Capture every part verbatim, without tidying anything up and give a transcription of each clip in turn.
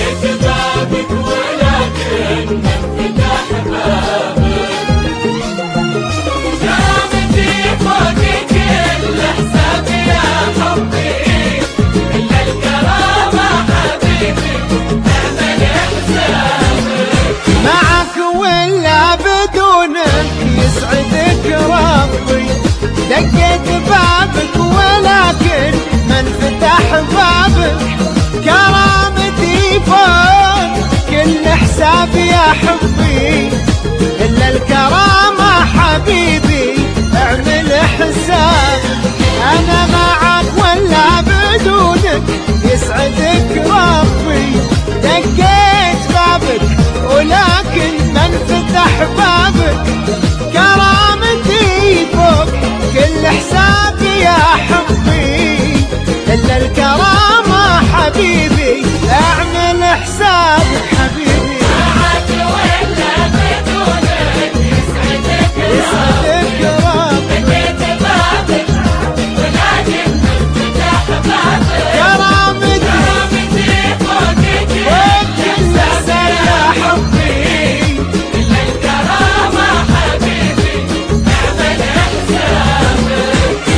لقيت بابك ولكن من فتح بابك، كرامتي فوق كل حساب يا حبي، إلا الكرامة حبيبي اعمل حسابك. معك ولا بدونك يسعدك ربي، دقيت بابك ولكن من فتح بابك، كرامتي فوق كل حساب يا حبي، إلا الكرامة حبيبي اعمل حسابك. أنا معك ولا بدونك يسعدك ربي، دقيت بابك ولكن من فتح بابك، كرامتي فوق كل حساب يا حبي، إلا الكرامة حبيبي اعمل حسابك حبيبي. معك ولا بدونك يسعدك يسعدك ربي، لقيت بابك ولكن من فتح بابك، كرامتي كرامتي فوق كل كل حساب يا حبي، إلا الكرامة حبيبي اعمل حسابك.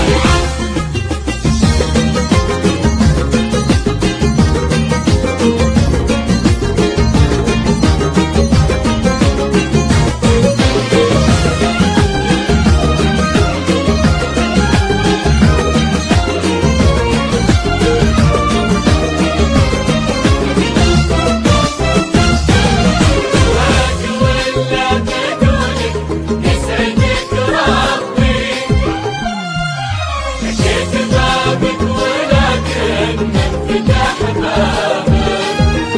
ولا بدونك يسعدك ربي، لقيت بابك ولكن من فتح بابك،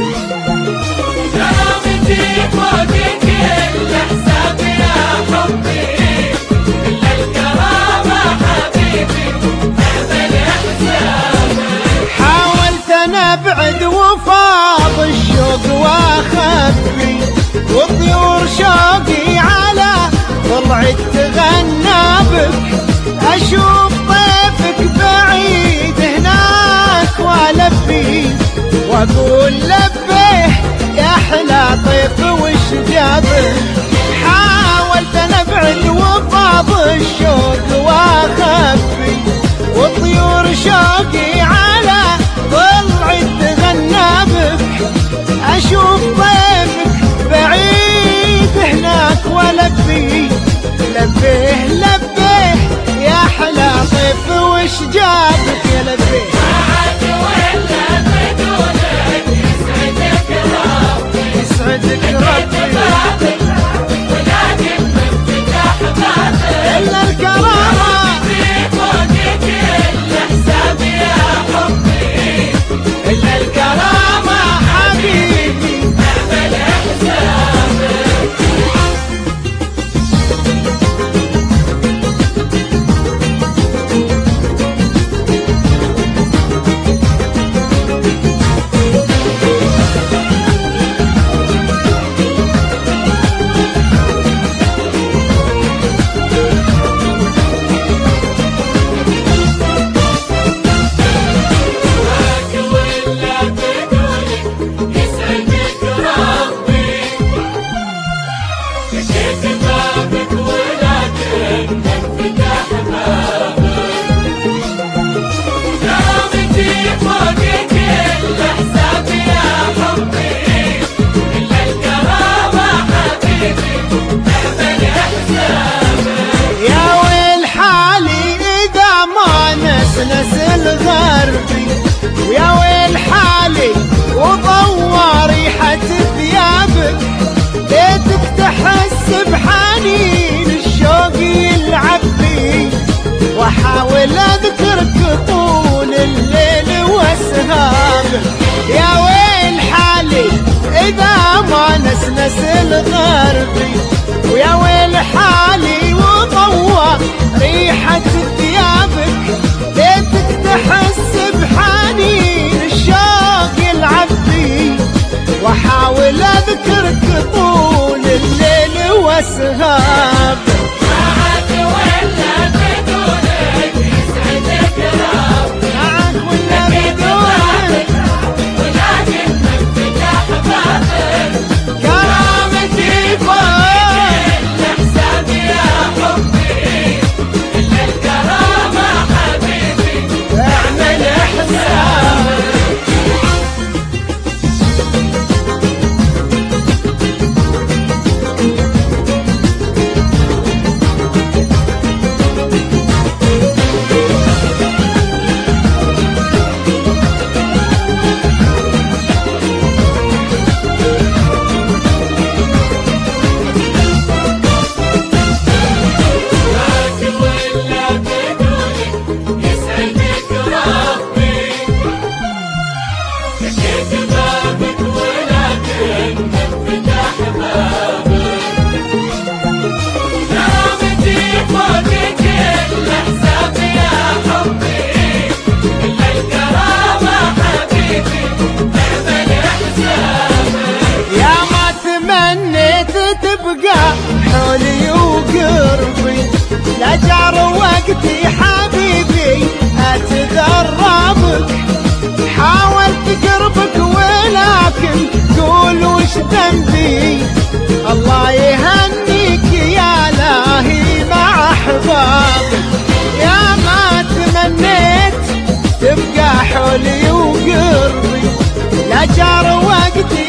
كرامتي فوق كل حساب يا حبي، إلا الكرامة حبيبي اعمل حسابك. حاولت انا ابعد وفاض الشوق واخبي، وطيور شوقي على ضلعي تغنى بك، اشوف طيفك بعيد هناك والبي، واقول لبيه يا احلى طيف وش جابه. حاولت انا ابعد وفاض الشوق واخبي، وطيور شوقي على ضلعي تغنى بك، اشوف طيفك بعيد هناك ولبي، لبيه لبيه يا احلى طيف وش جابك يا لبيه. معك ولا بدونك يسعدك ربي، يسعدك لقيت ربي، بابك ولكن من فتح بابك، إلا الكرامة كرامتي فوق كل حساب يا حبي، إلا الكرامة حبيبي. اعمل حسابك. معك ولا بدونك يسعدك ربي، لقيت بابك ولكن من فتح بابك، كرامتي فوق كل حساب يا حبي، إلا الكرامة حبيبي اعمل حسابك. يا ويل حالي إذا ما نسنس الغربي، ويا ويل حالي وضوى ريحة ثيابك، ليتك تحس بحنين الشوق يلعب بي، واحاول اذكرك طول الليل واسهابك. يا ويل حالي اذا ما نسنس الغربي، ويا ويل حالي وضوى ريحة ثيابك، ليتك تحس بحنين الشوق يلعب بي، واحاول اذكرك طول الليل واسهابك. معك ولا بدونك يسعدك ربي، معك ولا لقيت بدونك بابك ولكن من فتح يا حولي وقربي، لا جار وقتي